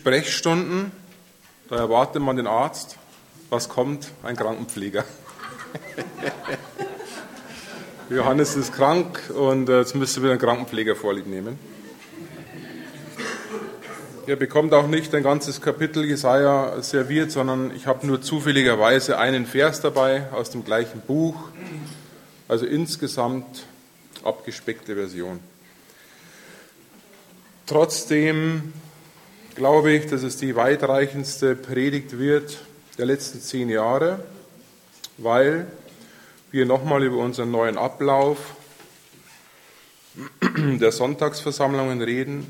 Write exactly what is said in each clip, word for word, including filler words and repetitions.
Sprechstunden, da erwartet man den Arzt. Was kommt? Ein Krankenpfleger. Johannes ist krank und jetzt müsste wieder einen Krankenpfleger vorlieb nehmen. Ihr bekommt auch nicht ein ganzes Kapitel Jesaja serviert, sondern ich habe nur zufälligerweise einen Vers dabei aus dem gleichen Buch. Also insgesamt abgespeckte Version. Trotzdem glaube ich, dass es die weitreichendste Predigt wird der letzten zehn Jahre, weil wir nochmal über unseren neuen Ablauf der Sonntagsversammlungen reden.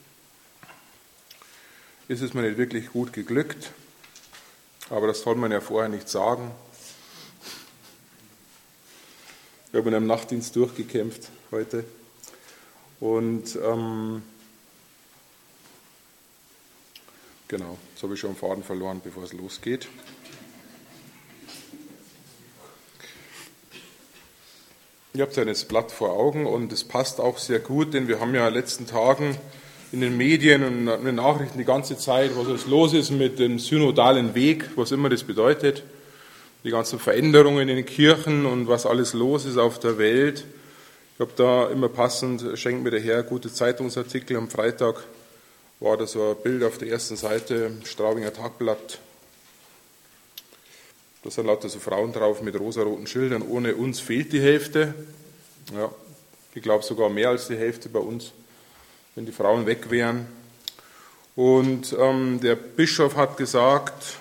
Ist es mir nicht wirklich gut geglückt, aber das soll man ja vorher nicht sagen. Ich habe in einem Nachtdienst durchgekämpft heute und ähm, genau, jetzt habe ich schon den Faden verloren, bevor es losgeht. Ihr habt ja das Blatt vor Augen und es passt auch sehr gut, denn wir haben ja in den letzten Tagen in den Medien und in den Nachrichten die ganze Zeit, was jetzt los ist mit dem synodalen Weg, was immer das bedeutet, die ganzen Veränderungen in den Kirchen und was alles los ist auf der Welt. Ich habe da immer passend, schenkt mir der Herr, gute Zeitungsartikel. Am Freitag war da so ein Bild auf der ersten Seite, Straubinger Tagblatt. Da sind lauter so Frauen drauf mit rosaroten Schildern. Ohne uns fehlt die Hälfte. Ja, ich glaube sogar mehr als die Hälfte bei uns, wenn die Frauen weg wären. Und ähm, der Bischof hat gesagt,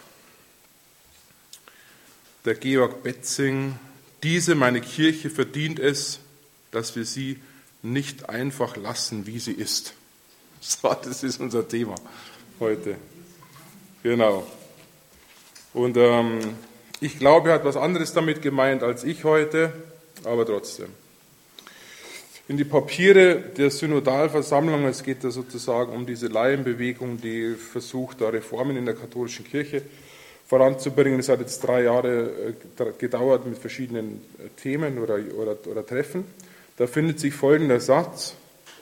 der Georg Betzing, diese, meine Kirche, verdient es, dass wir sie nicht einfach lassen, wie sie ist. So, das ist unser Thema heute. Genau. Und ähm, ich glaube, er hat was anderes damit gemeint als ich heute, aber trotzdem. In die Papiere der Synodalversammlung, es geht da sozusagen um diese Laienbewegung, die versucht, da Reformen in der katholischen Kirche voranzubringen. Es hat jetzt drei Jahre gedauert mit verschiedenen Themen oder, oder, oder Treffen. Da findet sich folgender Satz.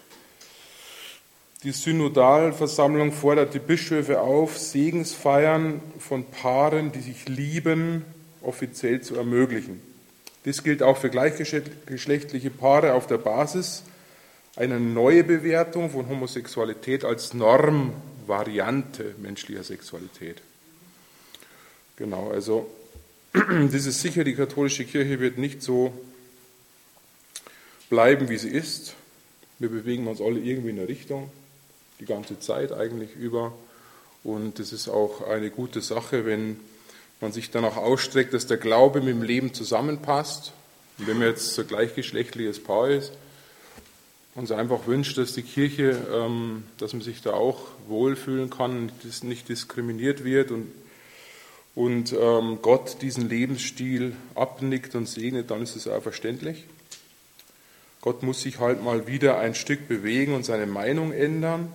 Die Synodalversammlung fordert die Bischöfe auf, Segensfeiern von Paaren, die sich lieben, offiziell zu ermöglichen. Dies gilt auch für gleichgeschlechtliche Paare auf der Basis einer Neubewertung von Homosexualität als Normvariante menschlicher Sexualität. Genau, also das ist sicher, die katholische Kirche wird nicht so bleiben, wie sie ist. Wir bewegen uns alle irgendwie in eine Richtung, die ganze Zeit eigentlich über. Und es ist auch eine gute Sache, wenn man sich danach ausstreckt, dass der Glaube mit dem Leben zusammenpasst. Und wenn man jetzt so ein gleichgeschlechtliches Paar ist, uns einfach wünscht, dass die Kirche, ähm, dass man sich da auch wohlfühlen kann, dass nicht diskriminiert wird und, und ähm, Gott diesen Lebensstil abnickt und segnet, dann ist es auch verständlich. Gott muss sich halt mal wieder ein Stück bewegen und seine Meinung ändern,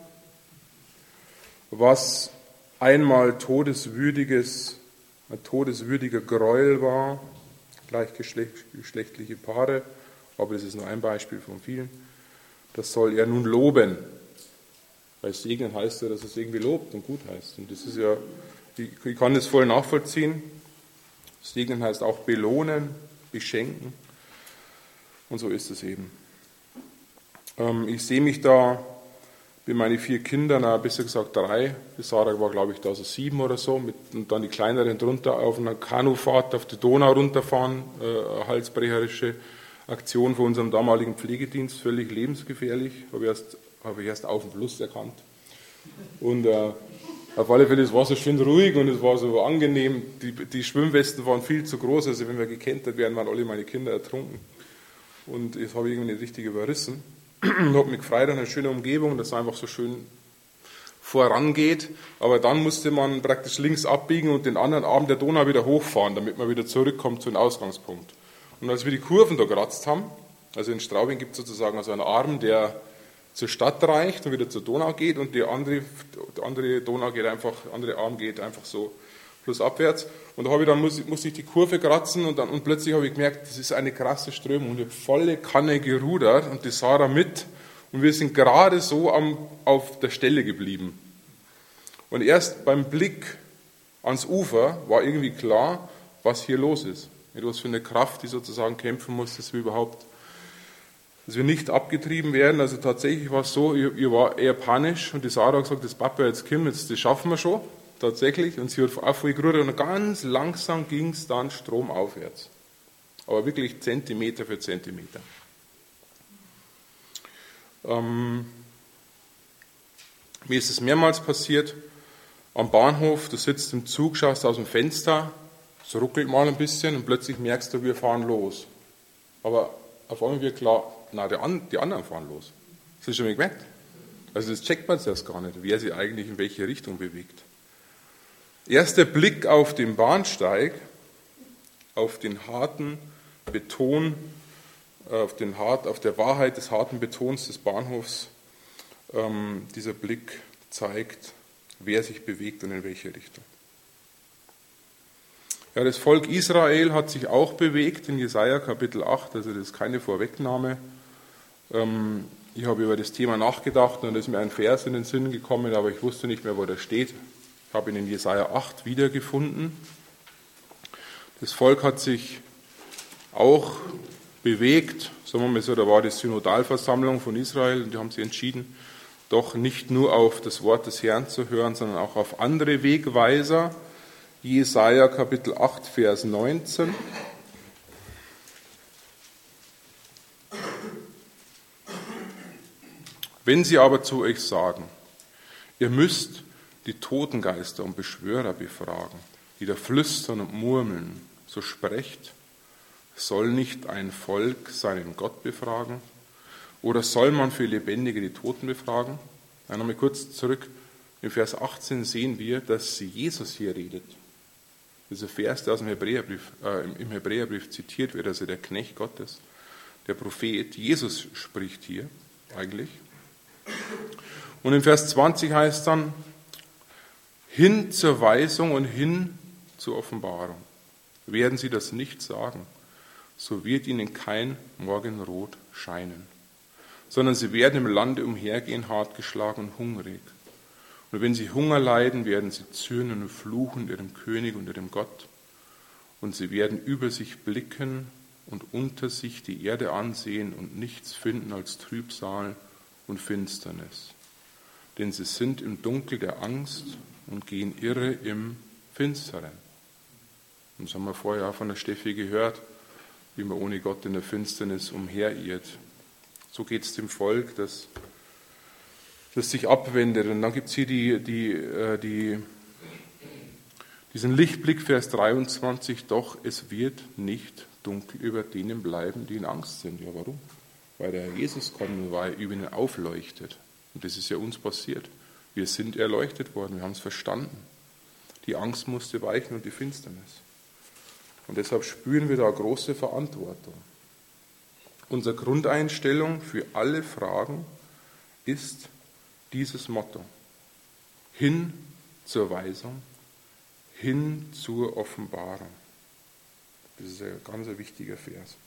was einmal todeswürdiges, ein todeswürdiger Gräuel war, gleichgeschlechtliche Paare, aber das ist nur ein Beispiel von vielen. Das soll er nun loben. Weil segnen heißt ja, dass es irgendwie lobt und gut heißt. Und das ist ja, ich kann das voll nachvollziehen. Segnen heißt auch belohnen, beschenken. Und so ist es eben. Ich sehe mich da, bin meine vier Kinder, na, besser gesagt drei, die Sarah war glaube ich da so sieben oder so, mit, und dann die kleineren drunter auf einer Kanufahrt auf die Donau runterfahren, äh, eine halsbrecherische Aktion von unserem damaligen Pflegedienst, völlig lebensgefährlich, habe ich erst, habe ich erst auf dem Fluss erkannt. Und äh, auf alle Fälle, es war so schön ruhig und es war so angenehm, die, die Schwimmwesten waren viel zu groß, also wenn wir gekentert wären, waren alle meine Kinder ertrunken. Und das habe ich irgendwie nicht richtig überrissen. Ich habe mich gefreut an einer schönen Umgebung, dass es einfach so schön vorangeht. Aber dann musste man praktisch links abbiegen und den anderen Arm der Donau wieder hochfahren, damit man wieder zurückkommt zu dem Ausgangspunkt. Und als wir die Kurven da geratzt haben, also in Straubing gibt es sozusagen also einen Arm, der zur Stadt reicht und wieder zur Donau geht, und der andere, der andere Donau geht einfach, der andere Arm geht einfach so flussabwärts. Und da habe ich dann muss, musste ich die Kurve kratzen und dann und plötzlich habe ich gemerkt, das ist eine krasse Strömung. Und ich habe volle Kanne gerudert und die Sarah mit, und wir sind gerade so am, auf der Stelle geblieben. Und erst beim Blick ans Ufer war irgendwie klar, was hier los ist. Mit was für eine Kraft, die sozusagen kämpfen muss, dass wir überhaupt, dass wir nicht abgetrieben werden. Also tatsächlich war es so, ich, ich war eher panisch und die Sarah hat gesagt, das Papa, jetzt Kim, jetzt, das schaffen wir schon, tatsächlich. Und sie hat auch voll gerührt und ganz langsam ging es dann stromaufwärts. Aber wirklich Zentimeter für Zentimeter. Ähm, mir ist es mehrmals passiert, am Bahnhof, du sitzt im Zug, schaust aus dem Fenster, es ruckelt mal ein bisschen und plötzlich merkst du, wir fahren los. Aber auf einmal wird klar, na, die anderen fahren los. Das ist schon weg. Also das checkt man zuerst gar nicht, wer sich eigentlich in welche Richtung bewegt. Erst der Blick auf den Bahnsteig, auf den harten Beton, auf, den hart, auf der Wahrheit des harten Betons des Bahnhofs, ähm, dieser Blick zeigt, wer sich bewegt und in welche Richtung. Ja, das Volk Israel hat sich auch bewegt in Jesaja Kapitel acht, also das ist keine Vorwegnahme. Ähm, ich habe über das Thema nachgedacht und da ist mir ein Vers in den Sinn gekommen, aber ich wusste nicht mehr, wo der steht. Ich habe ihn in Jesaja acht wiedergefunden. Das Volk hat sich auch bewegt, sagen wir mal so, da war die Synodalversammlung von Israel und die haben sich entschieden, doch nicht nur auf das Wort des Herrn zu hören, sondern auch auf andere Wegweiser. Jesaja Kapitel acht, Vers neunzehn. Wenn sie aber zu euch sagen, ihr müsst die Totengeister und Beschwörer befragen, die da flüstern und murmeln, so sprecht, soll nicht ein Volk seinen Gott befragen? Oder soll man für Lebendige die Toten befragen? Dann nochmal kurz zurück. Im Vers achtzehn sehen wir, dass Jesus hier redet. Dieser Vers, der aus dem Hebräerbrief, äh, im Hebräerbrief zitiert wird, also der Knecht Gottes, der Prophet, Jesus spricht hier eigentlich. Und im Vers zwanzig heißt dann, hin zur Weisung und hin zur Offenbarung. Werden sie das nicht sagen, so wird ihnen kein Morgenrot scheinen, sondern sie werden im Lande umhergehen, hartgeschlagen und hungrig. Und wenn sie Hunger leiden, werden sie zürnen und fluchen ihrem König und ihrem Gott. Und sie werden über sich blicken und unter sich die Erde ansehen und nichts finden als Trübsal und Finsternis. Denn sie sind im Dunkel der Angst und gehen irre im Finsteren. Und das haben wir vorher auch von der Steffi gehört, wie man ohne Gott in der Finsternis umherirrt. So geht es dem Volk, das, das sich abwendet. Und dann gibt es hier die, die, die, diesen Lichtblick, Vers dreiundzwanzig, doch es wird nicht dunkel über denen bleiben, die in Angst sind. Ja, warum? Weil der Jesus kommt, weil er über ihnen aufleuchtet. Und das ist ja uns passiert. Wir sind erleuchtet worden, wir haben es verstanden. Die Angst musste weichen und die Finsternis. Und deshalb spüren wir da große Verantwortung. Unsere Grundeinstellung für alle Fragen ist dieses Motto. Hin zur Weisung, hin zur Offenbarung. Das ist ein ganz wichtiger Vers.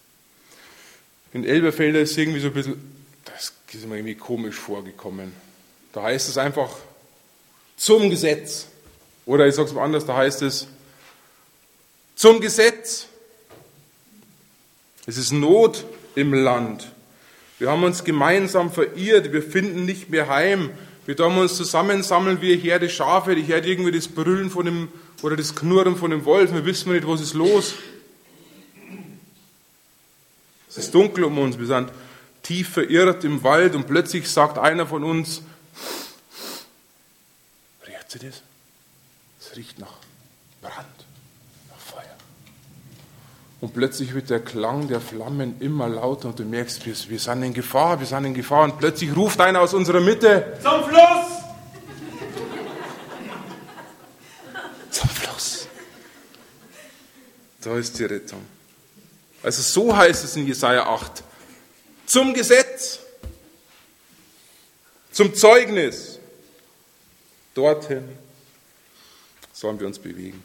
In Elberfelder ist es irgendwie so ein bisschen, das ist mir irgendwie komisch vorgekommen. Da heißt es einfach zum Gesetz. Oder ich sage es mal anders, da heißt es zum Gesetz. Es ist Not im Land. Wir haben uns gemeinsam verirrt, wir finden nicht mehr heim. Wir tun uns zusammensammeln wie eine Herde Schafe. Ich hört irgendwie das Brüllen von dem, oder das Knurren von dem Wolf. Wir wissen nicht, was ist los. Es ist dunkel um uns. Wir sind tief verirrt im Wald und plötzlich sagt einer von uns, riecht sie das? Es riecht nach Brand. Und plötzlich wird der Klang der Flammen immer lauter und du merkst, wir, wir sind in Gefahr, wir sind in Gefahr. Und plötzlich ruft einer aus unserer Mitte, zum Fluss! Zum Fluss. Da ist die Rettung. Also so heißt es in Jesaja acht. Zum Gesetz, zum Zeugnis. Dorthin sollen wir uns bewegen.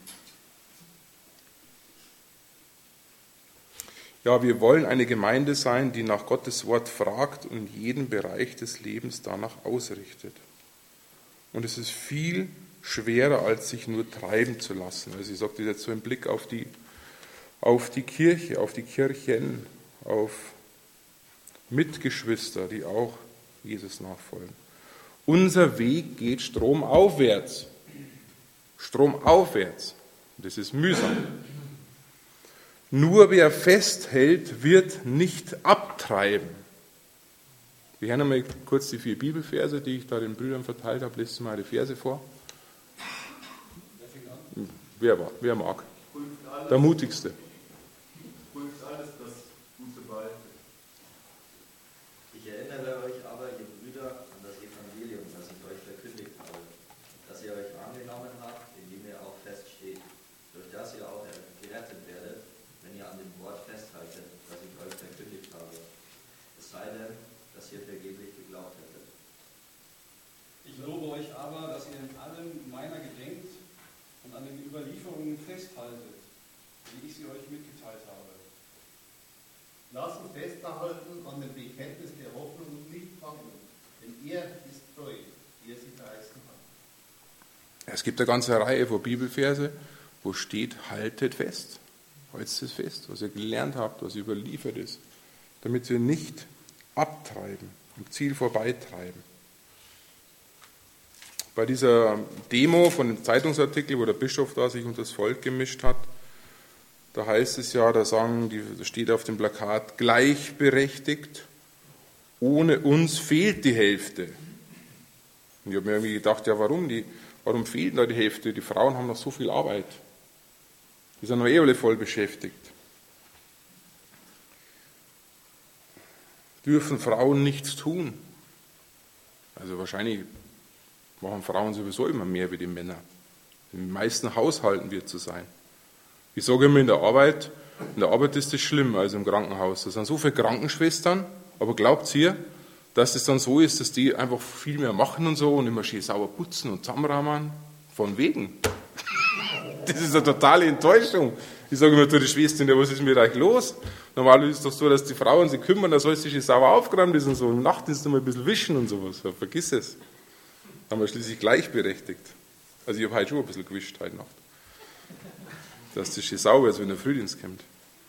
Ja, wir wollen eine Gemeinde sein, die nach Gottes Wort fragt und jeden Bereich des Lebens danach ausrichtet. und es ist viel schwerer, als sich nur treiben zu lassen. Also ich sage das jetzt so im Blick auf die, auf die Kirche, auf die Kirchen, auf Mitgeschwister, die auch Jesus nachfolgen. Unser Weg geht stromaufwärts. Stromaufwärts. Das ist mühsam. Nur wer festhält, wird nicht abtreiben. Wir hören einmal kurz die vier Bibelverse, die ich da den Brüdern verteilt habe. Lest mal die Verse vor. Wer, war, wer mag? Der mutigste. Prüft alles, das Gute behaltet. Ich erinnere euch aber, ihr Brüder, an das Evangelium, das ich euch verkündigt habe, das ihr euch angenommen habt, in dem ihr auch feststeht, durch das ihr auch gerettet werdet, wenn ihr an dem Wort festhaltet, das ich euch verkündigt habe. Es sei denn, dass ihr vergeblich geglaubt hättet. Ich lobe euch aber, dass ihr in allem meiner gedenkt und an den Überlieferungen festhaltet, wie ich sie euch mitgeteilt habe. Lasst uns festhalten an dem Bekenntnis der Hoffnung und nicht wanken, denn er ist treu, wie er sie verheißen hat. Es gibt eine ganze Reihe von Bibelverse, wo steht, haltet fest. Haltet es fest, was ihr gelernt habt, was überliefert ist, damit wir nicht abtreiben, am Ziel vorbeitreiben. Bei dieser Demo von dem Zeitungsartikel, wo der Bischof da sich unter das Volk gemischt hat, da heißt es ja, da sagen, die, da steht auf dem Plakat, gleichberechtigt, ohne uns fehlt die Hälfte. Und ich habe mir irgendwie gedacht, ja warum, die, warum fehlt da die Hälfte? Die Frauen haben noch so viel Arbeit. Die sind noch eh alle voll beschäftigt. Dürfen Frauen nichts tun? Also wahrscheinlich machen Frauen sowieso immer mehr wie die Männer. In den meisten Haushalten wird es so sein. Ich sage immer in der Arbeit, in der Arbeit ist das schlimm, also im Krankenhaus. Da sind so viele Krankenschwestern, aber glaubt ihr, dass es dann so ist, dass die einfach viel mehr machen und so und immer schön sauber putzen und zusammenrahmen? Von wegen. Das ist eine totale Enttäuschung. Ich sage immer, du, die Schwestern, ja, was ist mit euch los? Normalerweise ist es doch so, dass die Frauen sich kümmern, dass alles schön sauber aufgeräumt ist und so. Im Nachtdienst mal ein bisschen wischen und sowas. Ja, vergiss es. Da haben wir schließlich gleichberechtigt. Also ich habe heute schon ein bisschen gewischt, heute Nacht. Dass das schön sauber ist, wenn der Frühdienst kommt.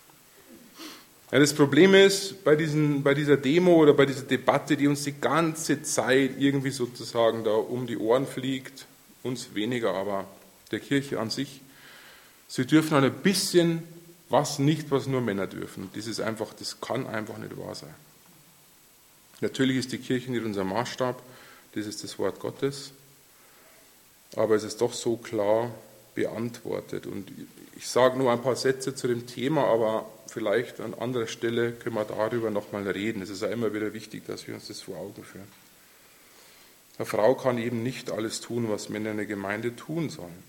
Ja, das Problem ist, bei, diesen, bei dieser Demo oder bei dieser Debatte, die uns die ganze Zeit irgendwie sozusagen da um die Ohren fliegt, uns weniger, aber der Kirche an sich, sie dürfen halt ein bisschen was nicht, was nur Männer dürfen. Das ist einfach, das kann einfach nicht wahr sein. Natürlich ist die Kirche nicht unser Maßstab, das ist das Wort Gottes, aber es ist doch so klar beantwortet. Und ich sage nur ein paar Sätze zu dem Thema, aber vielleicht an anderer Stelle können wir darüber nochmal reden. Es ist ja immer wieder wichtig, dass wir uns das vor Augen führen. Eine Frau kann eben nicht alles tun, was Männer in der Gemeinde tun sollen.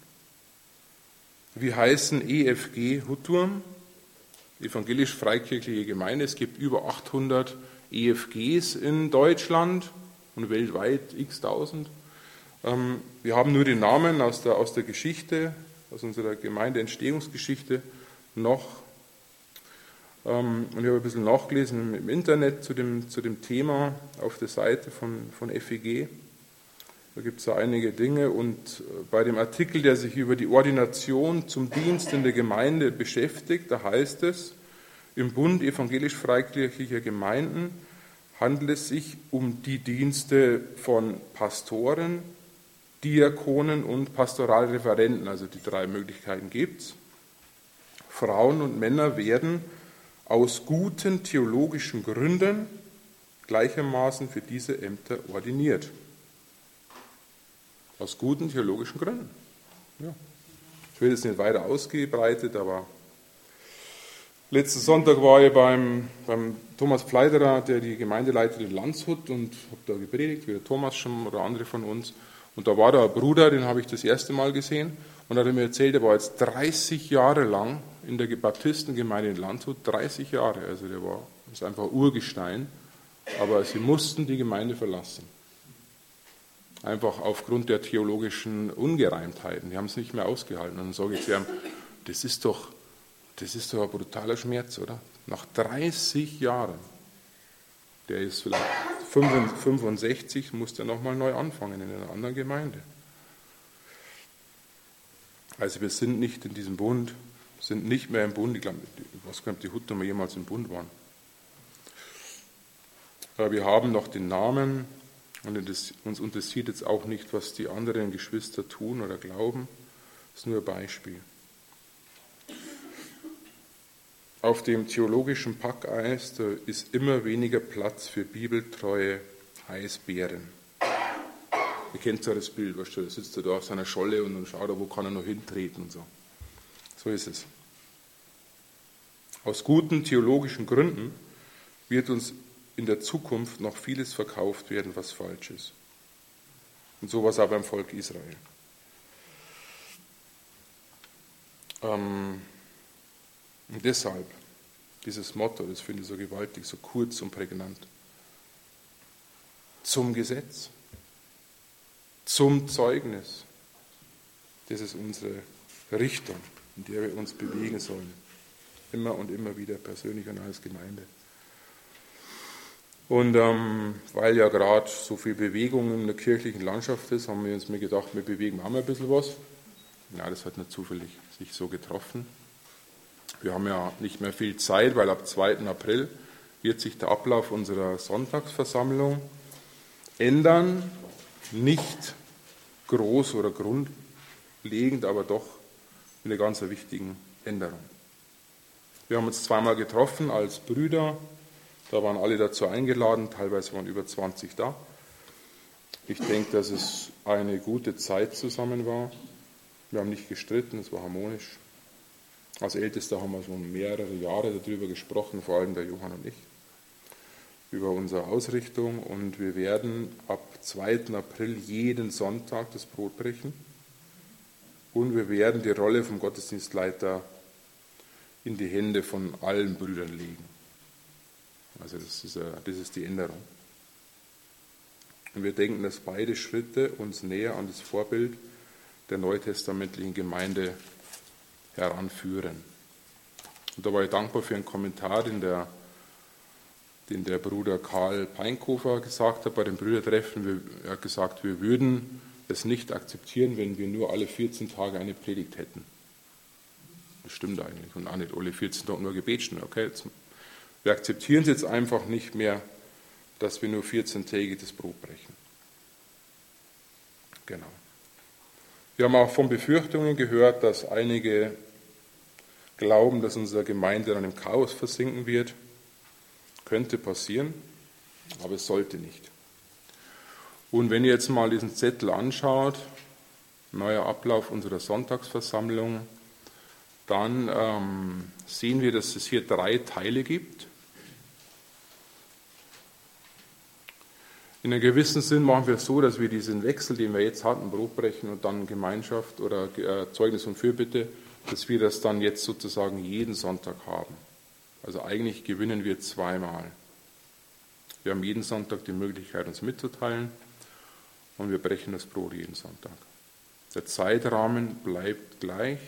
Wir heißen E F G Hutturm, evangelisch-freikirchliche Gemeinde. Es gibt über achthundert E F Gs in Deutschland und weltweit x-tausend. Wir haben nur den Namen aus der, aus der Geschichte, aus unserer Gemeindeentstehungsgeschichte noch. Und ich habe ein bisschen nachgelesen im Internet zu dem, zu dem Thema auf der Seite von, von F E G. Da gibt es da einige Dinge. Und bei dem Artikel, der sich über die Ordination zum Dienst in der Gemeinde beschäftigt, da heißt es, im Bund evangelisch-freikirchlicher Gemeinden handelt es sich um die Dienste von Pastoren, Diakonen und Pastoralreferenten, also die drei Möglichkeiten gibt es. Frauen und Männer werden aus guten theologischen Gründen gleichermaßen für diese Ämter ordiniert. Aus guten theologischen Gründen. Ja. Ich will jetzt nicht weiter ausgebreitet, aber letzten Sonntag war ich beim, beim Thomas Pfleiderer, der die Gemeinde leitet in Landshut, und habe da gepredigt, wie der Thomas schon oder andere von uns. Und da war da ein Bruder, den habe ich das erste Mal gesehen, und er hat mir erzählt, der war jetzt dreißig Jahre lang in der Baptistengemeinde in Landshut, dreißig Jahre, also der war, ist einfach Urgestein, aber sie mussten die Gemeinde verlassen. Einfach aufgrund der theologischen Ungereimtheiten, die haben es nicht mehr ausgehalten. Und dann sage ich zu ihm, das ist doch, das ist doch ein brutaler Schmerz, oder? Nach dreißig Jahren, der ist vielleicht fünfundsechzig musste er nochmal neu anfangen in einer anderen Gemeinde. Also wir sind nicht in diesem Bund, sind nicht mehr im Bund. Ich glaube, ich weiß gar nicht, ob die Huttermer jemals im Bund waren. Aber wir haben noch den Namen und uns interessiert jetzt auch nicht, was die anderen Geschwister tun oder glauben. Das ist nur ein Beispiel. Auf dem theologischen Packeis, da ist immer weniger Platz für bibeltreue Eisbären. Ihr kennt ja das Bild, weißt du, da sitzt er da auf seiner Scholle und dann schaut er, wo kann er noch hintreten und so. So ist es. Aus guten theologischen Gründen wird uns in der Zukunft noch vieles verkauft werden, was falsch ist. Und so war es auch beim Volk Israel. Ähm, und deshalb, dieses Motto, das finde ich so gewaltig, so kurz und prägnant. Zum Gesetz, zum Zeugnis. Das ist unsere Richtung, in der wir uns bewegen sollen. Immer und immer wieder persönlich und als Gemeinde. Und ähm, weil ja gerade so viel Bewegung in der kirchlichen Landschaft ist, haben wir uns mir gedacht, wir bewegen auch mal ein bisschen was. Ja, das hat nicht zufällig sich so getroffen. Wir haben ja nicht mehr viel Zeit, weil ab zweiten April wird sich der Ablauf unserer Sonntagsversammlung ändern. Nicht groß oder grundlegend, aber doch mit einer ganz wichtigen Änderung. Wir haben uns zweimal getroffen als Brüder. Da waren alle dazu eingeladen, teilweise waren über zwanzig da. Ich denke, dass es eine gute Zeit zusammen war. Wir haben nicht gestritten, es war harmonisch. Als Ältester haben wir so mehrere Jahre darüber gesprochen, vor allem der Johann und ich, über unsere Ausrichtung. Und wir werden ab zweiten April jeden Sonntag das Brot brechen. Und wir werden die Rolle vom Gottesdienstleiter in die Hände von allen Brüdern legen. Also das ist, das ist die Änderung. Und wir denken, dass beide Schritte uns näher an das Vorbild der neutestamentlichen Gemeinde heranführen. Und da war ich dankbar für einen Kommentar, den der, den der Bruder Karl Peinkofer gesagt hat bei dem Brüdertreffen. Er hat gesagt, wir würden es nicht akzeptieren, wenn wir nur alle vierzehn Tage eine Predigt hätten. Das stimmt eigentlich. Und auch nicht alle vierzehn Tage nur Gebetsstunden. Okay, jetzt, wir akzeptieren es jetzt einfach nicht mehr, dass wir nur vierzehn-tägig das Brot brechen. Genau. Wir haben auch von Befürchtungen gehört, dass einige glauben, dass unsere Gemeinde dann im Chaos versinken wird. Könnte passieren, aber es sollte nicht. Und wenn ihr jetzt mal diesen Zettel anschaut, neuer Ablauf unserer Sonntagsversammlung, dann ähm, sehen wir, dass es hier drei Teile gibt. In einem gewissen Sinn machen wir es so, dass wir diesen Wechsel, den wir jetzt hatten, Brotbrechen und dann Gemeinschaft oder äh, Zeugnis und Fürbitte, dass wir das dann jetzt sozusagen jeden Sonntag haben. Also eigentlich gewinnen wir zweimal. Wir haben jeden Sonntag die Möglichkeit, uns mitzuteilen und wir brechen das Brot jeden Sonntag. Der Zeitrahmen bleibt gleich.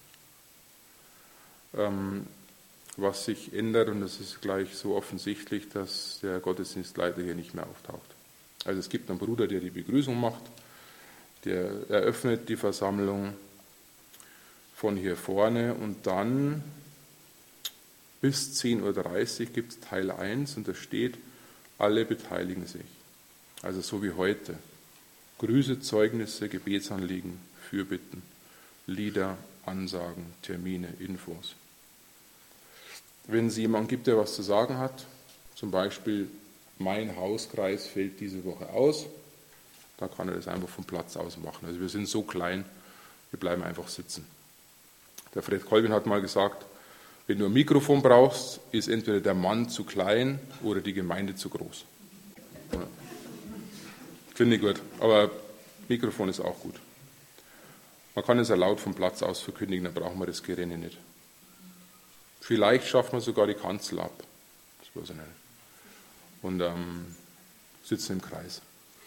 Ähm, was sich ändert, und das ist gleich so offensichtlich, dass der Gottesdienstleiter hier nicht mehr auftaucht. Also es gibt einen Bruder, der die Begrüßung macht, der eröffnet die Versammlung von hier vorne und dann bis zehn Uhr dreißig gibt es Teil eins und da steht, alle beteiligen sich. Also so wie heute. Grüße, Zeugnisse, Gebetsanliegen, Fürbitten, Lieder, Ansagen, Termine, Infos. Wenn es jemanden gibt, der was zu sagen hat, zum Beispiel mein Hauskreis fällt diese Woche aus, dann kann er das einfach vom Platz aus machen. Also wir sind so klein, wir bleiben einfach sitzen. Der Fred Kolbin hat mal gesagt, wenn du ein Mikrofon brauchst, ist entweder der Mann zu klein oder die Gemeinde zu groß. Ja. Finde ich gut, aber Mikrofon ist auch gut. Man kann es ja laut vom Platz aus verkündigen, dann brauchen wir das Gerenne nicht. Vielleicht schaffen wir sogar die Kanzel ab. Das weiß ich nicht. Und ähm, sitzen im Kreis.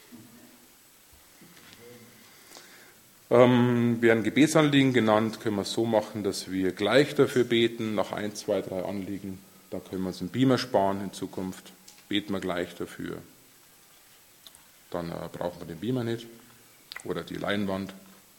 Ähm, werden Gebetsanliegen genannt, können wir es so machen, dass wir gleich dafür beten, nach ein, zwei, drei Anliegen. Da können wir uns einen Beamer sparen in Zukunft. Beten wir gleich dafür. dann äh, braucht man den Beamer nicht oder die Leinwand.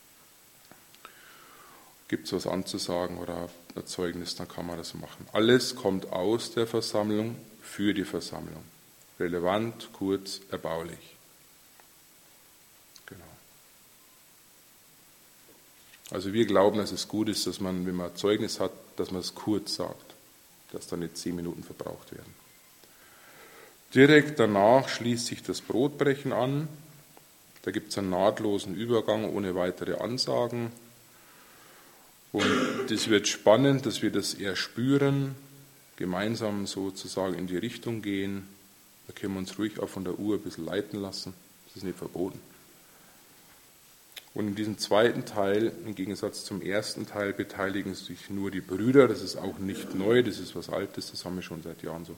Gibt es was anzusagen oder ein Zeugnis, dann kann man das machen. Alles kommt aus der Versammlung für die Versammlung. Relevant, kurz, erbaulich. Genau. Also wir glauben, dass es gut ist, dass man, wenn man ein Zeugnis hat, dass man es kurz sagt, dass da nicht zehn Minuten verbraucht werden. Direkt danach schließt sich das Brotbrechen an. Da gibt es einen nahtlosen Übergang ohne weitere Ansagen. Und das wird spannend, dass wir das eher spüren, gemeinsam sozusagen in die Richtung gehen. Da können wir uns ruhig auch von der Uhr ein bisschen leiten lassen. Das ist nicht verboten. Und in diesem zweiten Teil, im Gegensatz zum ersten Teil, beteiligen sich nur die Brüder. Das ist auch nicht neu, das ist was Altes, das haben wir schon seit Jahren so.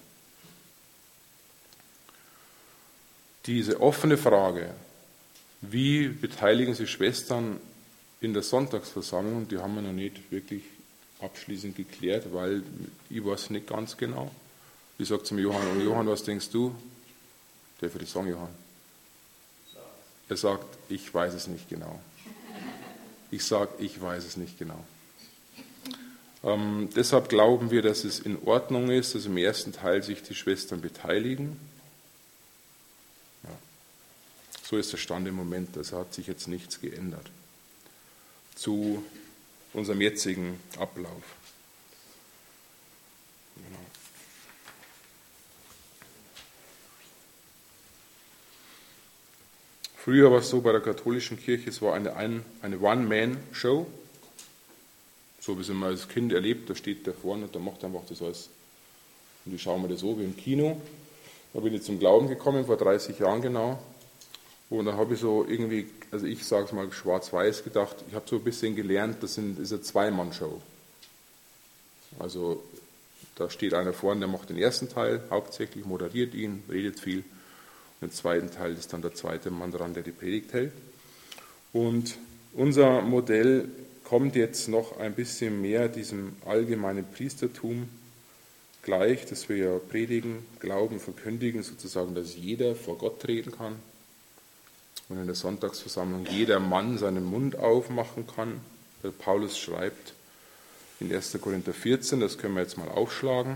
Diese offene Frage, wie beteiligen sich Schwestern in der Sonntagsversammlung, die haben wir noch nicht wirklich abschließend geklärt, weil ich weiß nicht ganz genau. Ich sage zum Johann, und Johann, was denkst du? Der würde sagen, Johann. Er sagt, ich weiß es nicht genau. Ich sage, ich weiß es nicht genau. Ähm, deshalb glauben wir, dass es in Ordnung ist, dass im ersten Teil sich die Schwestern beteiligen. Ja. So ist der Stand im Moment, also hat sich jetzt nichts geändert zu unserem jetzigen Ablauf. Genau. Früher war es so bei der katholischen Kirche, es war eine, eine One-Man-Show, so wie es immer als Kind erlebt, da steht der vorne und der macht einfach das alles. Und ich schaue mir das so wie im Kino. Da bin ich zum Glauben gekommen, vor dreißig Jahren genau. Und da habe ich so irgendwie, also ich sage es mal schwarz-weiß gedacht, ich habe so ein bisschen gelernt, das, sind, das ist eine Zwei-Mann-Show. Also da steht einer vorne, der macht den ersten Teil, hauptsächlich moderiert ihn, redet viel. Und im zweiten Teil ist dann der zweite Mann dran, der die Predigt hält. Und unser Modell kommt jetzt noch ein bisschen mehr diesem allgemeinen Priestertum gleich, dass wir ja predigen, glauben, verkündigen, sozusagen, dass jeder vor Gott treten kann. Und in der Sonntagsversammlung jeder Mann seinen Mund aufmachen kann. Der Paulus schreibt in erster Korinther vierzehn, das können wir jetzt mal aufschlagen.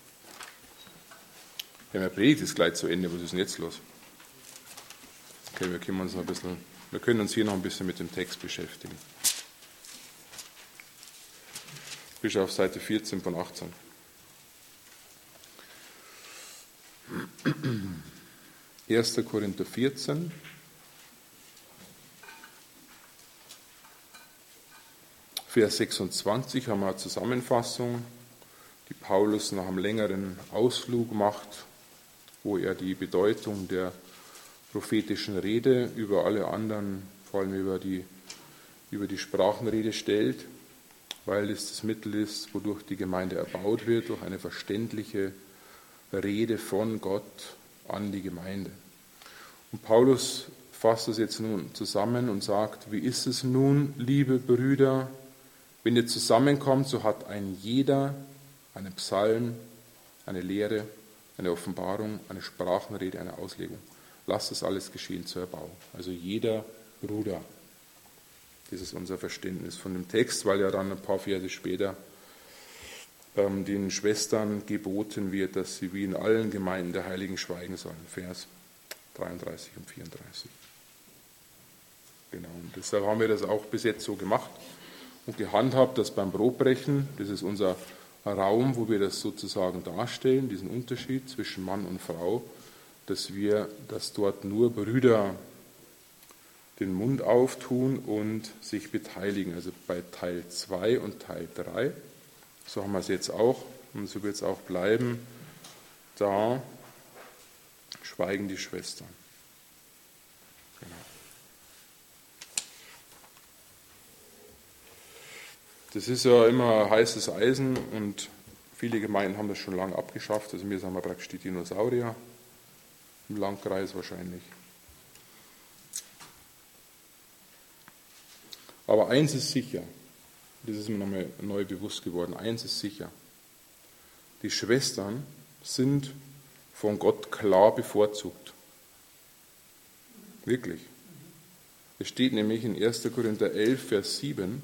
Ja, meine Predigt ist gleich zu Ende, was ist denn jetzt los? Okay, wir können uns noch ein bisschen, wir können uns hier noch ein bisschen mit dem Text beschäftigen. Bis auf Seite vierzehn von achtzehn. erster Korinther vierzehn. Vers sechsundzwanzig haben wir eine Zusammenfassung, die Paulus nach einem längeren Ausflug macht, wo er die Bedeutung der prophetischen Rede über alle anderen, vor allem über die, über die Sprachenrede stellt, weil es das Mittel ist, wodurch die Gemeinde erbaut wird, durch eine verständliche Rede von Gott an die Gemeinde. Und Paulus fasst das jetzt nun zusammen und sagt, wie ist es nun, liebe Brüder, wenn ihr zusammenkommt, so hat ein jeder einen Psalm, eine Lehre, eine Offenbarung, eine Sprachenrede, eine Auslegung. Lasst das alles geschehen zur Erbauung. Also jeder Bruder. Das ist unser Verständnis von dem Text, weil ja dann ein paar Verse später ähm, den Schwestern geboten wird, dass sie wie in allen Gemeinden der Heiligen schweigen sollen. Vers dreiunddreißig und vierunddreißig. Genau, und deshalb haben wir das auch bis jetzt so gemacht und gehandhabt, dass beim Brotbrechen, das ist unser Raum, wo wir das sozusagen darstellen, diesen Unterschied zwischen Mann und Frau, dass wir, dass dort nur Brüder den Mund auftun und sich beteiligen. Also bei Teil zwei und Teil drei, so haben wir es jetzt auch und so wird es auch bleiben, da schweigen die Schwestern. Genau. Das ist ja immer heißes Eisen und viele Gemeinden haben das schon lange abgeschafft. Also wir sind wir praktisch die Dinosaurier, im Landkreis wahrscheinlich. Aber eins ist sicher, das ist mir nochmal neu bewusst geworden, eins ist sicher, die Schwestern sind von Gott klar bevorzugt. Wirklich. Es steht nämlich in erster Korinther elf, Vers sieben,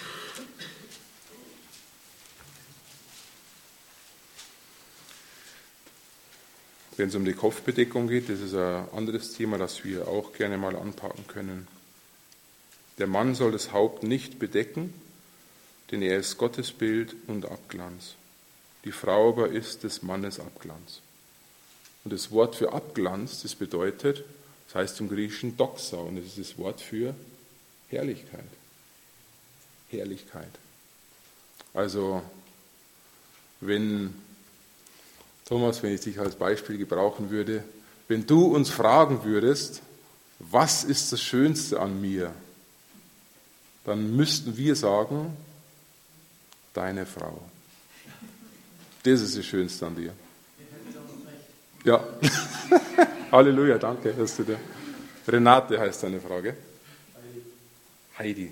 wenn es um die Kopfbedeckung geht, das ist ein anderes Thema, das wir auch gerne mal anpacken können. Der Mann soll das Haupt nicht bedecken, denn er ist Gottes Bild und Abglanz. Die Frau aber ist des Mannes Abglanz. Und das Wort für Abglanz, das bedeutet, das heißt im Griechischen Doxa, und das ist das Wort für Herrlichkeit. Herrlichkeit. Also, wenn, Thomas, wenn ich dich als Beispiel gebrauchen würde, wenn du uns fragen würdest, was ist das Schönste an mir, dann müssten wir sagen, deine Frau. Das ist das Schönste an dir. Ja. Halleluja, danke. Dass du da. Renate heißt deine Frau, gell? Heidi.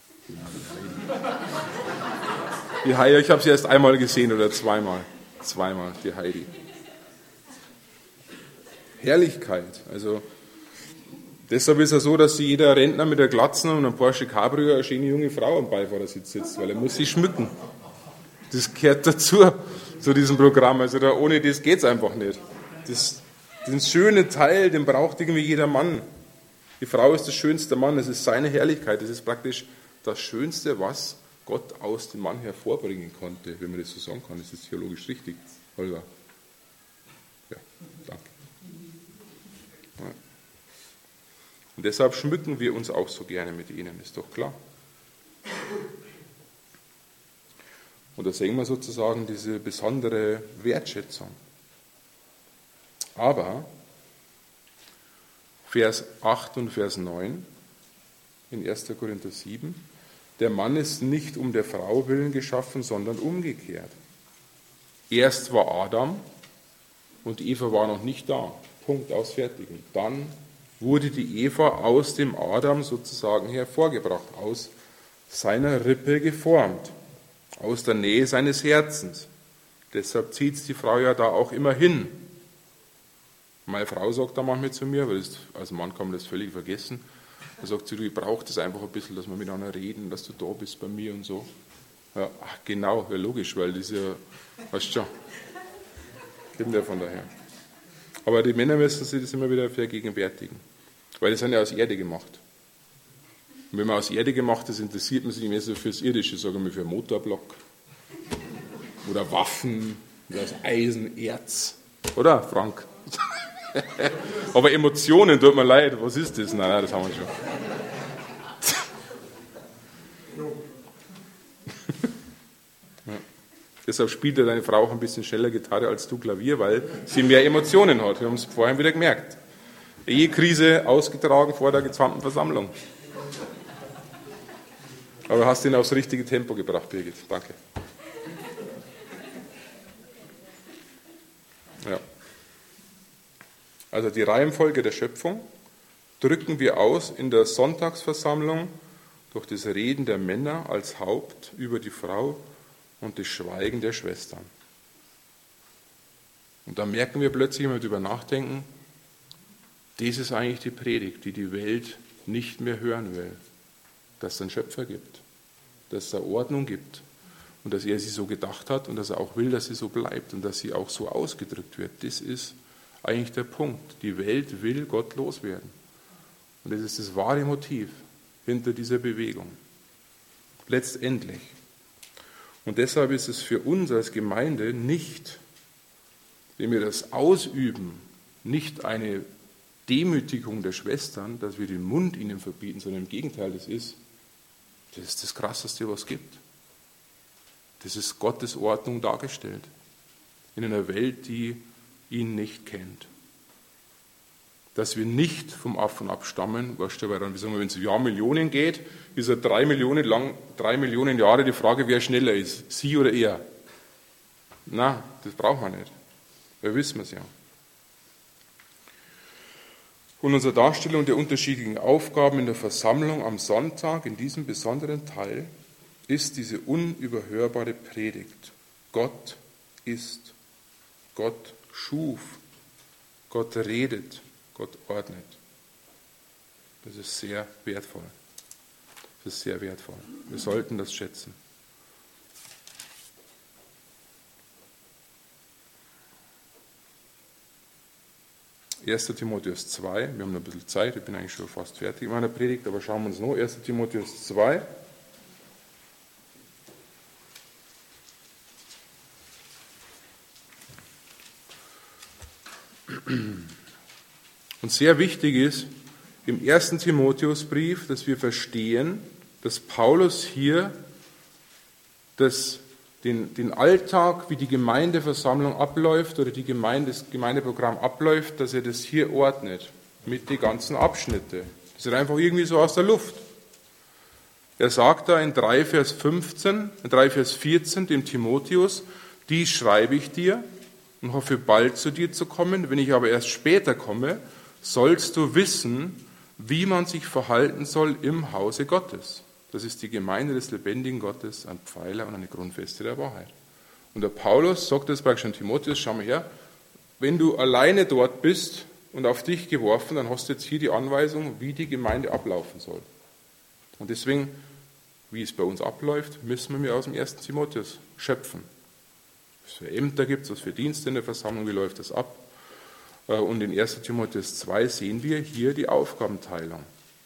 Die Heidi, ich habe sie erst einmal gesehen oder zweimal. Zweimal, die Heidi. Herrlichkeit. Also, deshalb ist es so, dass jeder Rentner mit der Glatzen und einem Porsche Cabrio eine schöne junge Frau am Beifahrersitz sitzt, weil er muss sie schmücken. Das gehört dazu, zu diesem Programm. Also da, ohne das geht es einfach nicht. Das, den schönen Teil, den braucht irgendwie jeder Mann. Die Frau ist das schönste Mann, das ist seine Herrlichkeit. Das ist praktisch das Schönste, was Gott aus dem Mann hervorbringen konnte, wenn man das so sagen kann. Das ist theologisch richtig, Holger. Ja, danke. Ja. Und deshalb schmücken wir uns auch so gerne mit ihnen, ist doch klar. Und da sehen wir sozusagen diese besondere Wertschätzung. Aber Vers acht und Vers neun in erster Korinther sieben, der Mann ist nicht um der Frau willen geschaffen, sondern umgekehrt. Erst war Adam und Eva war noch nicht da. Punkt, aus, fertig. Und dann wurde die Eva aus dem Adam sozusagen hervorgebracht, aus seiner Rippe geformt, aus der Nähe seines Herzens. Deshalb zieht es die Frau ja da auch immer hin. Meine Frau sagt da manchmal zu mir, weil das, als Mann kann man das völlig vergessen, da sagt sie, du, ich brauche das einfach ein bisschen, dass wir miteinander reden, dass du da bist bei mir und so. Ja, ach, genau, ja, logisch, weil das ja, weißt du schon, kommt ja von daher. Aber die Männer müssen sich das immer wieder vergegenwärtigen, weil die sind ja aus Erde gemacht. Und wenn man aus Erde gemacht ist, interessiert man sich mehr so fürs Irdische, sagen wir für einen Motorblock oder Waffen oder aus Eisen, Erz, oder Frank? Aber Emotionen, tut mir leid, was ist das? Nein, nein, das haben wir schon. Ja. Deshalb spielt ja deine Frau auch ein bisschen schneller Gitarre als du Klavier, weil sie mehr Emotionen hat. Wir haben es vorhin wieder gemerkt. Ehekrise ausgetragen vor der gesamten Versammlung. Aber du hast ihn aufs richtige Tempo gebracht, Birgit. Danke. Ja. Also die Reihenfolge der Schöpfung drücken wir aus in der Sonntagsversammlung durch das Reden der Männer als Haupt über die Frau und das Schweigen der Schwestern. Und da merken wir plötzlich, wenn wir darüber nachdenken, das ist eigentlich die Predigt, die die Welt nicht mehr hören will. Dass es einen Schöpfer gibt, dass es eine Ordnung gibt und dass er sie so gedacht hat und dass er auch will, dass sie so bleibt und dass sie auch so ausgedrückt wird. Das ist eigentlich der Punkt. Die Welt will Gott loswerden. Und das ist das wahre Motiv hinter dieser Bewegung. Letztendlich. Und deshalb ist es für uns als Gemeinde nicht, wenn wir das ausüben, nicht eine Demütigung der Schwestern, dass wir den Mund ihnen verbieten, sondern im Gegenteil, das ist, das ist das Krasseste, was es gibt. Das ist Gottes Ordnung dargestellt. In einer Welt, die ihn nicht kennt. Dass wir nicht vom Affen abstammen, weißt du, weil dann, wenn es um Jahrmillionen geht, ist er drei Millionen lang, drei Millionen Jahre die Frage, wer schneller ist, sie oder er. Na, das braucht man nicht. Wir wissen es ja. Und unsere Darstellung der unterschiedlichen Aufgaben in der Versammlung am Sonntag, in diesem besonderen Teil, ist diese unüberhörbare Predigt. Gott ist, Gott schuf, Gott redet, Gott ordnet. Das ist sehr wertvoll. Das ist sehr wertvoll. Wir sollten das schätzen. erster Timotheus zwei, wir haben noch ein bisschen Zeit, ich bin eigentlich schon fast fertig mit meiner Predigt, aber schauen wir uns noch. erster Timotheus zwei. Und sehr wichtig ist im ersten Timotheusbrief, dass wir verstehen, dass Paulus hier das Den, den Alltag, wie die Gemeindeversammlung abläuft oder die Gemeinde, das Gemeindeprogramm abläuft, dass er das hier ordnet mit den ganzen Abschnitten. Das ist einfach irgendwie so aus der Luft. Er sagt da in drei Vers fünfzehn, in drei Vers vierzehn dem Timotheus, dies schreibe ich dir und hoffe bald zu dir zu kommen. Wenn ich aber erst später komme, sollst du wissen, wie man sich verhalten soll im Hause Gottes. Das ist die Gemeinde des lebendigen Gottes, ein Pfeiler und eine Grundfeste der Wahrheit. Und der Paulus sagt das praktisch an Timotheus, schau mal her, wenn du alleine dort bist und auf dich geworfen, dann hast du jetzt hier die Anweisung, wie die Gemeinde ablaufen soll. Und deswegen, wie es bei uns abläuft, müssen wir aus dem ersten Timotheus schöpfen. Was für Ämter gibt es, was für Dienste in der Versammlung, wie läuft das ab? Und in ersten Timotheus zwei sehen wir hier die Aufgabenteilung.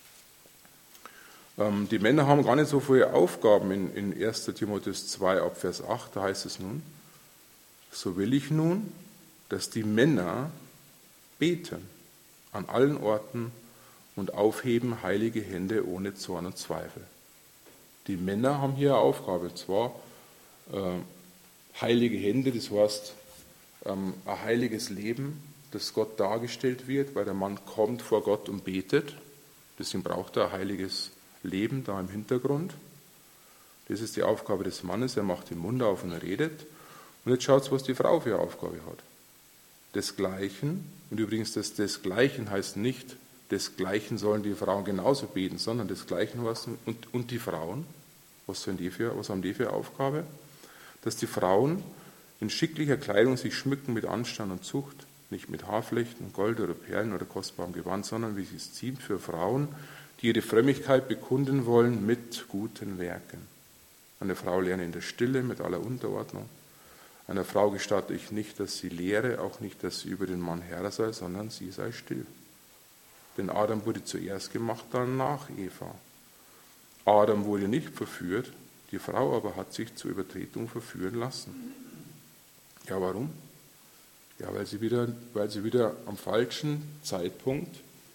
Die Männer haben gar nicht so viele Aufgaben in, in ersten Timotheus zwei ab Vers acht, da heißt es nun, so will ich nun, dass die Männer beten an allen Orten und aufheben heilige Hände ohne Zorn und Zweifel. Die Männer haben hier eine Aufgabe, zwar äh, heilige Hände, das heißt ähm, ein heiliges Leben, das Gott dargestellt wird, weil der Mann kommt vor Gott und betet, deswegen braucht er ein heiliges Leben da im Hintergrund. Das ist die Aufgabe des Mannes, er macht den Mund auf und redet. Und jetzt schaut, was die Frau für eine Aufgabe hat. Desgleichen, und übrigens das Desgleichen heißt nicht, desgleichen sollen die Frauen genauso beten, sondern desgleichen was und, und die Frauen, was, sind die für, was haben die für eine Aufgabe? Dass die Frauen in schicklicher Kleidung sich schmücken mit Anstand und Zucht, nicht mit Haarflechten, Gold oder Perlen oder kostbarem Gewand, sondern wie es ziemt für Frauen, die ihre Frömmigkeit bekunden wollen mit guten Werken. Eine Frau lerne in der Stille mit aller Unterordnung. Einer Frau gestatte ich nicht, dass sie lehre, auch nicht, dass sie über den Mann Herr sei, sondern sie sei still. Denn Adam wurde zuerst gemacht, dann nach Eva. Adam wurde nicht verführt, die Frau aber hat sich zur Übertretung verführen lassen. Ja, warum? Ja, weil sie wieder, weil sie wieder am falschen Zeitpunkt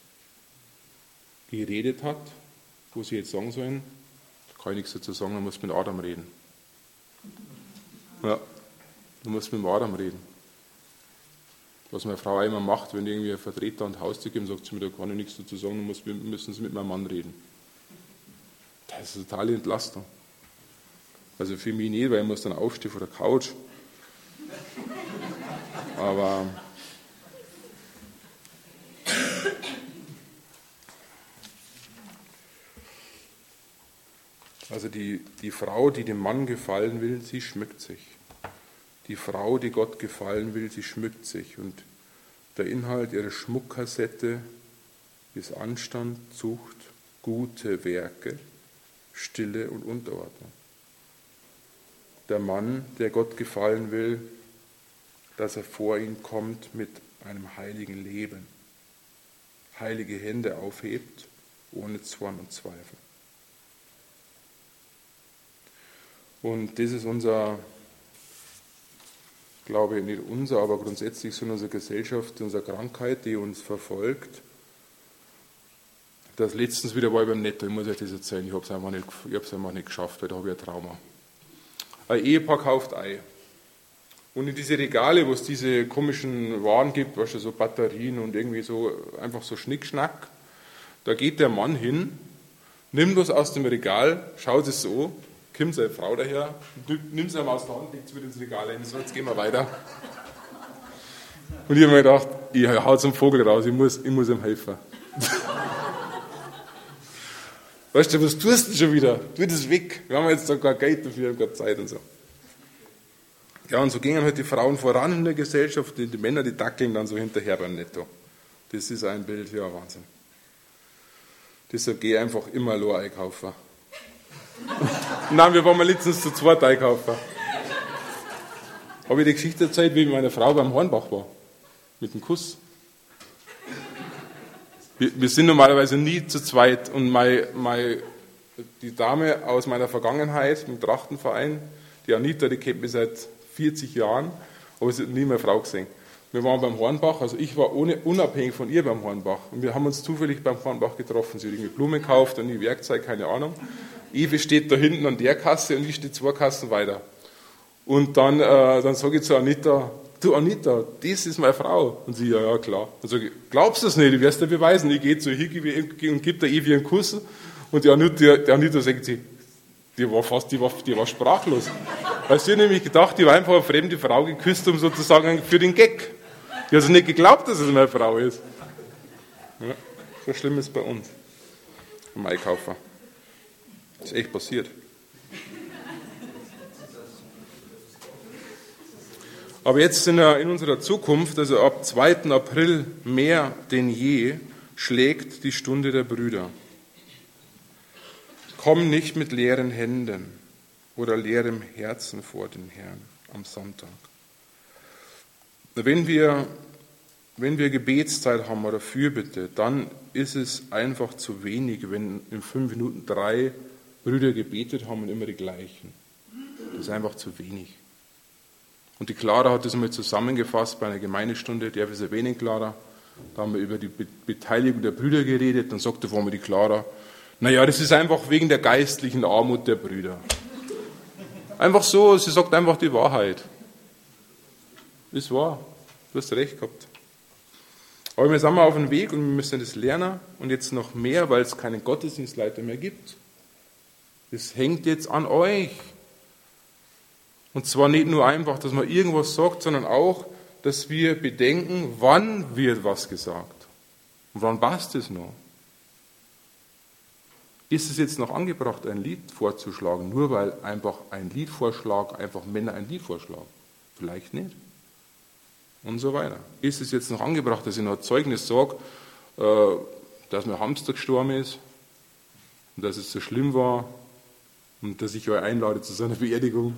geredet hat, wo sie jetzt sagen sollen, da kann ich nichts dazu sagen, man muss mit Adam reden. Ja, du musst mit Adam reden. Was meine Frau einmal macht, wenn irgendwie ein Vertreter an Haustier gibt, sagt sie mir, da kann ich nichts dazu sagen, dann müssen sie mit meinem Mann reden. Das ist eine totale Entlastung. Also für mich nicht, weil ich muss dann aufstehen von der Couch. Aber also die, die Frau, die dem Mann gefallen will, sie schmückt sich. Die Frau, die Gott gefallen will, sie schmückt sich. Und der Inhalt ihrer Schmuckkassette ist Anstand, Zucht, gute Werke, Stille und Unterordnung. Der Mann, der Gott gefallen will, dass er vor ihn kommt mit einem heiligen Leben, heilige Hände aufhebt, ohne Zorn und Zweifel. Und das ist unser, glaube ich, nicht unser, aber grundsätzlich so in unserer Gesellschaft, unsere Krankheit, die uns verfolgt. Das letztens wieder war ich beim Netto, ich muss euch das erzählen, ich habe es einfach nicht, ich habe es einfach nicht geschafft, weil da habe ich ein Trauma. Ein Ehepaar kauft Ei. Und in diese Regale, wo es diese komischen Waren gibt, weißt du, so Batterien und irgendwie so, einfach so Schnickschnack, da geht der Mann hin, nimmt was aus dem Regal, schaut es so, kommt seine Frau daher, nimmt es ihm aus der Hand, legt es wieder ins Regal rein, so, jetzt gehen wir weiter. Und ich habe mir gedacht, ich hau zum Vogel raus, ich muss, ich muss ihm helfen. Weißt du, was tust du denn schon wieder? Tu das weg. Wir haben jetzt da kein Geld dafür, wir haben keine Zeit und so. Ja, und so gingen halt die Frauen voran in der Gesellschaft, die, die Männer, die dackeln dann so hinterher beim Netto. Das ist ein Bild, ja, Wahnsinn. Deshalb gehe ich einfach immer allein einkaufen. Nein, wir waren mal letztens zu zweit einkaufen. Habe ich die Geschichte erzählt, wie ich mit meiner Frau beim Hornbach war? Mit dem Kuss. Wir, wir sind normalerweise nie zu zweit. Und meine, meine, die Dame aus meiner Vergangenheit, im Trachtenverein, die Anita, die kennt mich seit vierzig Jahren, aber sie hat nie meine Frau gesehen. Wir waren beim Hornbach, also ich war ohne, unabhängig von ihr beim Hornbach. Und wir haben uns zufällig beim Hornbach getroffen. Sie hat irgendwie Blumen gekauft und nie Werkzeug, keine Ahnung. Ewe steht da hinten an der Kasse und ich stehe zwei Kassen weiter. Und dann, äh, dann sage ich zu Anita, du Anita, das ist meine Frau. Und sie, ja, ja, klar. Dann sage ich, glaubst du das nicht? Ich werde es dir beweisen. Ich gehe zu ihr und gebe der Ewe einen Kuss. Und die Anita, die Anita sagt sie, die war fast, die war, die war sprachlos. Weil sie hat nämlich gedacht, die war einfach eine fremde Frau geküsst, um sozusagen für den Gag. Die hat also nicht geglaubt, dass es meine Frau ist. Ja, so schlimm ist es bei uns. Im Einkaufen. Das ist echt passiert. Aber jetzt in, der, in unserer Zukunft, also ab zweiten April mehr denn je, schlägt die Stunde der Brüder. Komm nicht mit leeren Händen oder leerem Herzen vor den Herrn am Sonntag. Wenn wir, wenn wir Gebetszeit haben oder Fürbitte, dann ist es einfach zu wenig, wenn in fünf Minuten drei Brüder gebetet haben und immer die gleichen. Das ist einfach zu wenig. Und die Clara hat das einmal zusammengefasst bei einer Gemeindestunde, darf ich es erwähnen, Clara? Da haben wir über die Be- Beteiligung der Brüder geredet, dann sagte vor mir die Clara, naja, das ist einfach wegen der geistlichen Armut der Brüder. Einfach so, sie sagt einfach die Wahrheit. Ist wahr, du hast recht gehabt. Aber wir sind mal auf dem Weg und wir müssen das lernen und jetzt noch mehr, weil es keinen Gottesdienstleiter mehr gibt. Das hängt jetzt an euch. Und zwar nicht nur einfach, dass man irgendwas sagt, sondern auch, dass wir bedenken, wann wird was gesagt. Und wann passt es noch? Ist es jetzt noch angebracht, ein Lied vorzuschlagen, nur weil einfach ein Liedvorschlag, einfach Männer ein Lied vorschlagen? Vielleicht nicht. Und so weiter. Ist es jetzt noch angebracht, dass ich noch ein Zeugnis sage, dass mein Hamster gestorben ist und dass es so schlimm war und dass ich euch einlade zu seiner Beerdigung?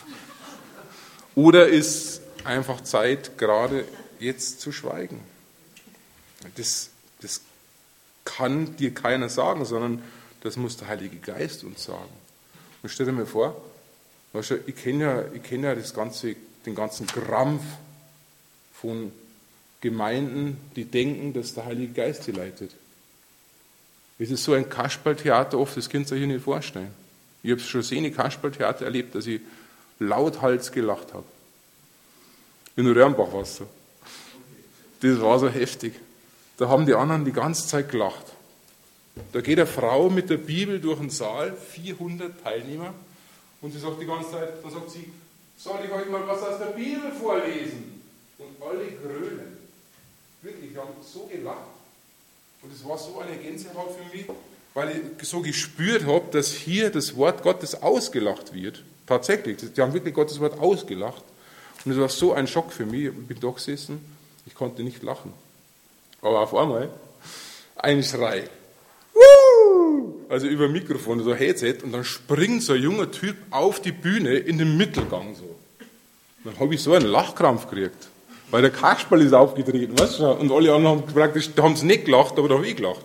Oder ist einfach Zeit, gerade jetzt zu schweigen? Das, das kann dir keiner sagen, sondern das muss der Heilige Geist uns sagen. Und stell dir mal vor, weißt du, ich kenne ja, ich kenn ja das ganze, den ganzen Krampf von Gemeinden, die denken, dass der Heilige Geist sie leitet. Es ist so ein Kasperltheater oft, das könnt ihr euch hier nicht vorstellen. Ich habe schon sehr in Kasperltheater erlebt, dass ich lauthals gelacht habe. In Röhrenbach war es so. Das war so heftig. Da haben die anderen die ganze Zeit gelacht. Da geht eine Frau mit der Bibel durch den Saal, vierhundert Teilnehmer, und sie sagt die ganze Zeit, dann sagt sie, soll ich euch mal was aus der Bibel vorlesen? Und alle grölen. Wirklich, die haben so gelacht. Und es war so eine Gänsehaut für mich, weil ich so gespürt habe, dass hier das Wort Gottes ausgelacht wird. Tatsächlich, die haben wirklich Gottes Wort ausgelacht. Und es war so ein Schock für mich. Ich bin da gesessen, ich konnte nicht lachen. Aber auf einmal ein Schrei. Also über ein Mikrofon, so ein Headset, und dann springt so ein junger Typ auf die Bühne in den Mittelgang so. Dann habe ich so einen Lachkrampf gekriegt. Weil der Kasperl ist aufgetreten, weißt du? Und alle anderen haben praktisch, da haben sie nicht gelacht, aber da habe ich gelacht.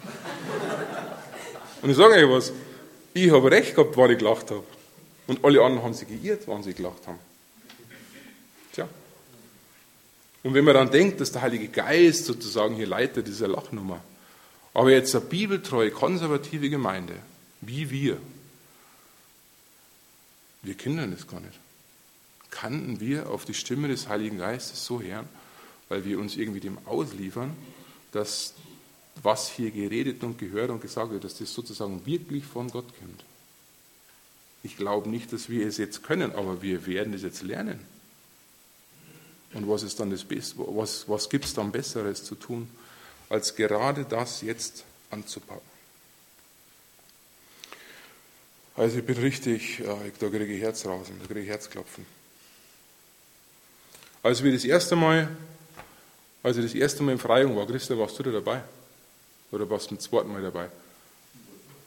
Und ich sage euch was, ich habe recht gehabt, wann ich gelacht habe. Und alle anderen haben sich geirrt, wann sie gelacht haben. Tja. Und wenn man dann denkt, dass der Heilige Geist sozusagen hier leitet, diese Lachnummer, aber jetzt eine bibeltreue, konservative Gemeinde, wie wir, wir kennen das gar nicht. Kannten wir auf die Stimme des Heiligen Geistes so hören, weil wir uns irgendwie dem ausliefern, dass was hier geredet und gehört und gesagt wird, dass das sozusagen wirklich von Gott kommt. Ich glaube nicht, dass wir es jetzt können, aber wir werden es jetzt lernen. Und was ist dann das Beste? Was, was gibt es dann Besseres zu tun, als gerade das jetzt anzupacken? Also ich bin richtig, da kriege ich Herz raus, da kriege ich Herzklopfen. Als wir das erste Mal, als ich das erste Mal in Freyung war, Christa, warst du da dabei? Oder warst du zum zweiten Mal dabei?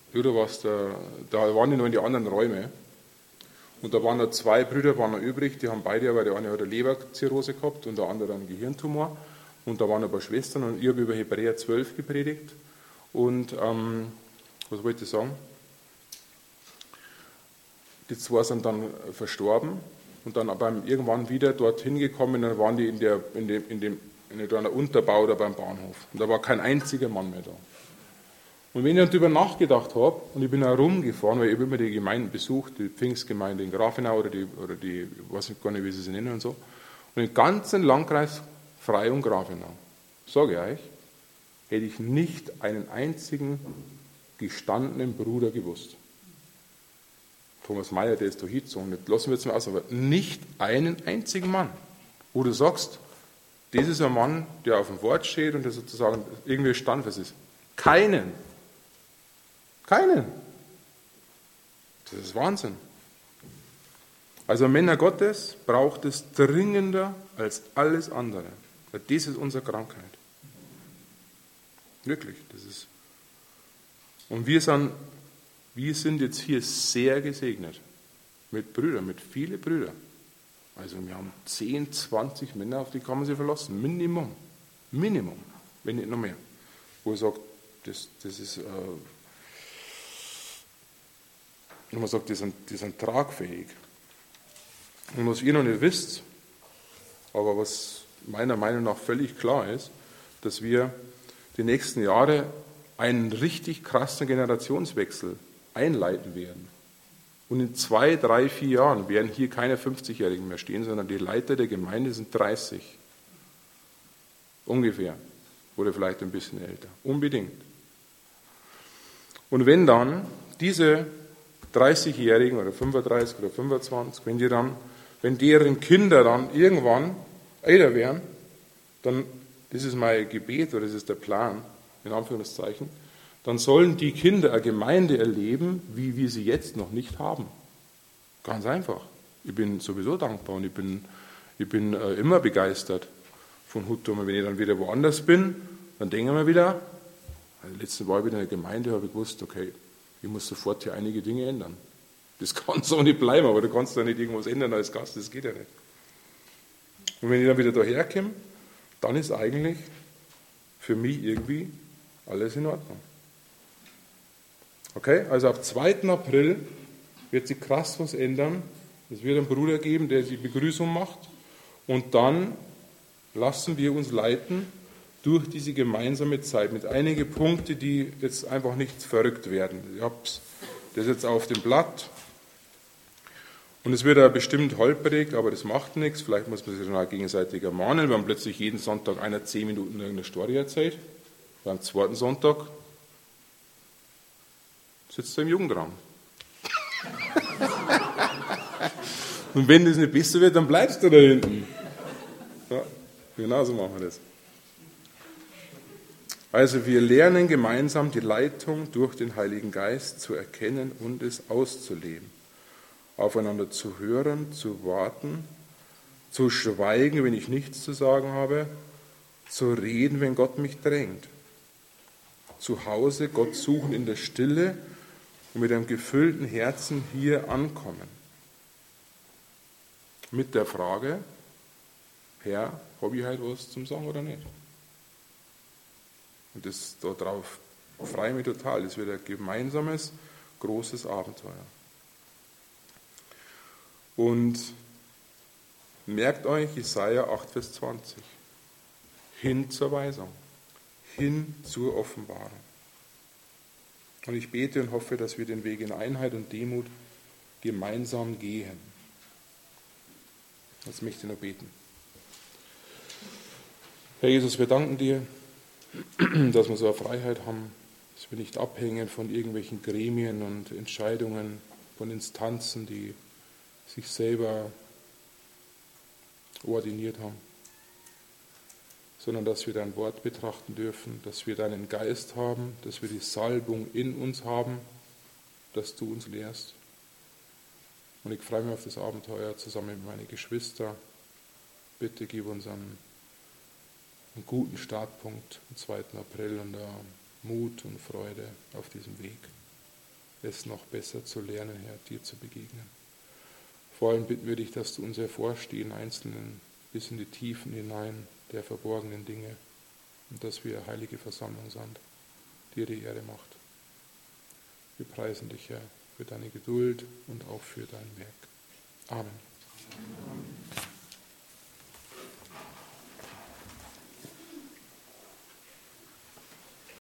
Ja, da, war's der, da waren die noch in die anderen Räume. Und da waren noch zwei Brüder waren noch übrig, die haben beide, aber der eine hat eine Leberzirrhose gehabt und der andere einen Gehirntumor. Und da waren ein paar Schwestern und ich habe über Hebräer zwölf gepredigt. Und ähm, was wollte ich sagen? Die zwei sind dann verstorben und dann aber irgendwann wieder dorthin gekommen, dann waren die in, der, in, dem, in, dem, in der Unterbau oder beim Bahnhof. Und da war kein einziger Mann mehr da. Und wenn ich dann darüber nachgedacht habe, und ich bin auch rumgefahren, weil ich habe immer die Gemeinden besucht, die Pfingstgemeinde in Grafenau oder die, oder die, ich weiß nicht gar nicht, wie sie sie nennen und so, und im ganzen Landkreis Frei und Grafenau, sage ich euch, hätte ich nicht einen einzigen gestandenen Bruder gewusst. Thomas Mayer, der ist da hingezogen, nicht lassen wir jetzt mal aus, aber nicht einen einzigen Mann, wo du sagst, das ist ein Mann, der auf dem Wort steht und der sozusagen irgendwie standfest ist. Keinen. Keinen. Das ist Wahnsinn. Also Männer Gottes braucht es dringender als alles andere. Das ist unsere Krankheit. Wirklich, das ist. Und wir sind, wir sind jetzt hier sehr gesegnet mit Brüdern, mit vielen Brüdern. Also wir haben zehn, zwanzig Männer, auf die kann man sich verlassen. Minimum. Minimum, wenn nicht noch mehr. Wo ich sage, das, das ist, äh, und man sagt, die sind, die sind tragfähig. Und was ihr noch nicht wisst, aber was meiner Meinung nach völlig klar ist, dass wir die nächsten Jahre einen richtig krassen Generationswechsel einleiten werden. Und in zwei, drei, vier Jahren werden hier keine fünfzigjährigen mehr stehen, sondern die Leiter der Gemeinde sind dreißig. Ungefähr. Oder vielleicht ein bisschen älter. Unbedingt. Und wenn dann diese dreißigjährigen oder fünfunddreißig oder fünfundzwanzig, wenn die dann, wenn deren Kinder dann irgendwann älter werden, dann, das ist mein Gebet oder das ist der Plan, in Anführungszeichen, dann sollen die Kinder eine Gemeinde erleben, wie wir sie jetzt noch nicht haben. Ganz einfach. Ich bin sowieso dankbar und ich bin, ich bin äh, immer begeistert von Huttum. Und wenn ich dann wieder woanders bin, dann denken wir wieder, also letzten Mal wieder in der Gemeinde habe ich gewusst, okay, ich muss sofort hier einige Dinge ändern. Das kann so nicht bleiben, aber du kannst da nicht irgendwas ändern als Gast, das geht ja nicht. Und wenn ich dann wieder daher komme, dann ist eigentlich für mich irgendwie alles in Ordnung. Okay, also ab zweiten April wird sich krass was ändern. Es wird einen Bruder geben, der die Begrüßung macht. Und dann lassen wir uns leiten durch diese gemeinsame Zeit mit einigen Punkten, die jetzt einfach nicht verrückt werden. Ich habe das jetzt auf dem Blatt. Und es wird ja bestimmt holperig, aber das macht nichts. Vielleicht muss man sich dann auch gegenseitig ermahnen, wenn plötzlich jeden Sonntag einer zehn Minuten irgendeine Story erzählt. Beim zweiten Sonntag sitzt er im Jugendraum. Und wenn das nicht besser wird, dann bleibst du da hinten. Ja, genau so machen wir das. Also wir lernen gemeinsam die Leitung durch den Heiligen Geist zu erkennen und es auszuleben. Aufeinander zu hören, zu warten, zu schweigen, wenn ich nichts zu sagen habe, zu reden, wenn Gott mich drängt. Zu Hause Gott suchen in der Stille und mit einem gefüllten Herzen hier ankommen. Mit der Frage, Herr, habe ich heute was zum Sagen oder nicht? Und das darauf freue ich mich total. Das wird ein gemeinsames, großes Abenteuer. Und merkt euch Jesaja acht, Vers zwanzig. Hin zur Weisung. Hin zur Offenbarung. Und ich bete und hoffe, dass wir den Weg in Einheit und Demut gemeinsam gehen. Jetzt möchte ich noch beten. Herr Jesus, wir danken dir, dass wir so eine Freiheit haben, dass wir nicht abhängen von irgendwelchen Gremien und Entscheidungen, von Instanzen, die sich selber ordiniert haben, sondern dass wir dein Wort betrachten dürfen, dass wir deinen Geist haben, dass wir die Salbung in uns haben, dass du uns lehrst. Und ich freue mich auf das Abenteuer zusammen mit meinen Geschwistern. Bitte gib uns einen, einen guten Startpunkt am zweiten April und Mut und Freude auf diesem Weg. es noch besser zu lernen, Herr, dir zu begegnen. Vor allem bitten wir dich, dass du uns hervorstehst, in Einzelnen bis in die Tiefen hinein der verborgenen Dinge und dass wir heilige Versammlung sind, dir die Ehre macht. Wir preisen dich, Herr, für deine Geduld und auch für dein Werk. Amen.